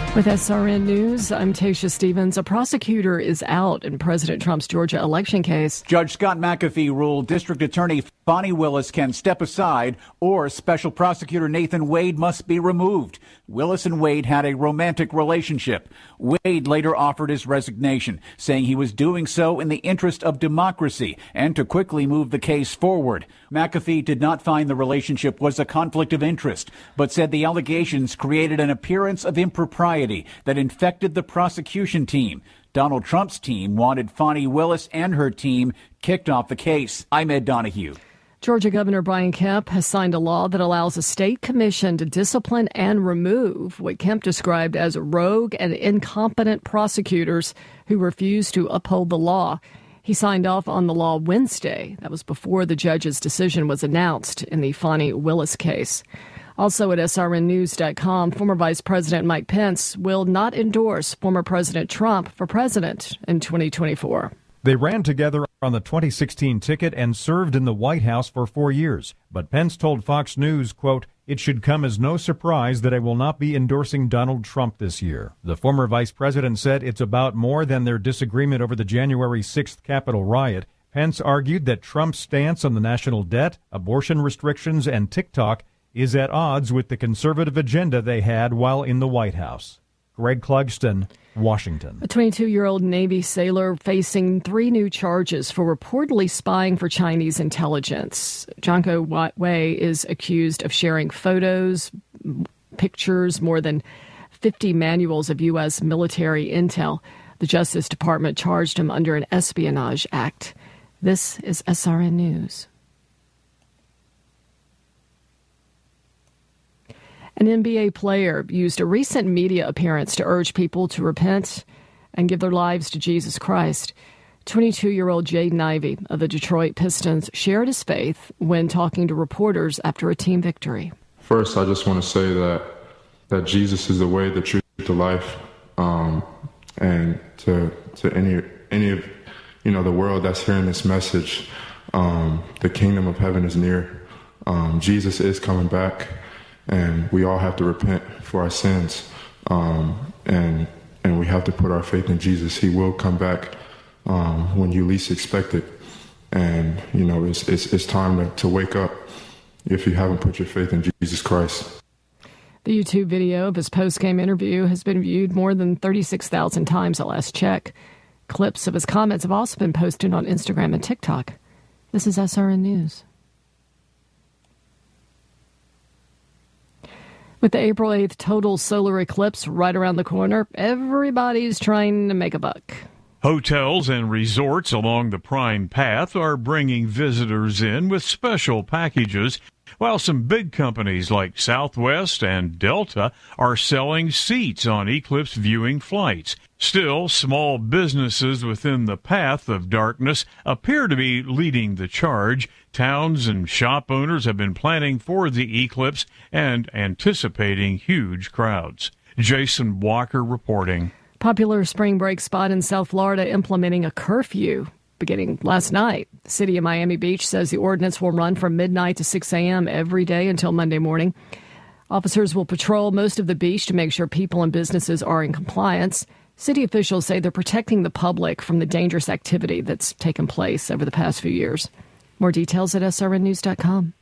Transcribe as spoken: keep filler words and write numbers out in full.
With S R N News, I'm Tasha Stevens. A prosecutor is out in President Trump's Georgia election case. Judge Scott McAfee ruled District Attorney Fani Willis can step aside or Special Prosecutor Nathan Wade must be removed. Willis and Wade had a romantic relationship. Wade later offered his resignation, saying he was doing so in the interest of democracy and to quickly move the case forward. McAfee did not find the relationship was a conflict of interest, but said the allegations created an appearance of impropriety that infected the prosecution team. Donald Trump's team wanted Fani Willis and her team kicked off the case. I'm Ed Donahue. Georgia Governor Brian Kemp has signed a law that allows a state commission to discipline and remove what Kemp described as rogue and incompetent prosecutors who refuse to uphold the law. He signed off on the law Wednesday. That was before the judge's decision was announced in the Fani Willis case. Also at S R N news dot com, former Vice President Mike Pence will not endorse former President Trump for president in twenty twenty-four. They ran together on the twenty sixteen ticket and served in the White House for four years. But Pence told Fox News, quote, "It should come as no surprise that I will not be endorsing Donald Trump this year." The former vice president said it's about more than their disagreement over the January sixth Capitol riot. Pence argued that Trump's stance on the national debt, abortion restrictions, and TikTok is at odds with the conservative agenda they had while in the White House. Greg Clugston, Washington. A twenty-two-year-old Navy sailor facing three new charges for reportedly spying for Chinese intelligence. Janko Wei is accused of sharing photos, pictures, more than fifty manuals of U S military intel. The Justice Department charged him under an Espionage Act. This is S R N News. An N B A player used a recent media appearance to urge people to repent and give their lives to Jesus Christ. twenty-two-year-old Jaden Ivey of the Detroit Pistons shared his faith when talking to reporters after a team victory. First, I just want to say that that Jesus is the way, the truth, the life, um, and to to any any of you know the world that's hearing this message, um, the kingdom of heaven is near. Um, Jesus is coming back. And we all have to repent for our sins, um, and and we have to put our faith in Jesus. He will come back um, when you least expect it, and you know it's it's, it's time to, to wake up if you haven't put your faith in Jesus Christ. The YouTube video of his post-game interview has been viewed more than thirty-six thousand times at last check. Clips of his comments have also been posted on Instagram and TikTok. This is S R N News. With the April eighth total solar eclipse right around the corner, everybody's trying to make a buck. Hotels and resorts along the Prime Path are bringing visitors in with special packages, while some big companies like Southwest and Delta are selling seats on eclipse viewing flights. Still, small businesses within the path of darkness appear to be leading the charge. Towns and shop owners have been planning for the eclipse and anticipating huge crowds. Jason Walker reporting. Popular spring break spot in South Florida implementing a curfew beginning last night. The city of Miami Beach says the ordinance will run from midnight to six a.m. every day until Monday morning. Officers will patrol most of the beach to make sure people and businesses are in compliance. City officials say they're protecting the public from the dangerous activity that's taken place over the past few years. More details at S R N news dot com.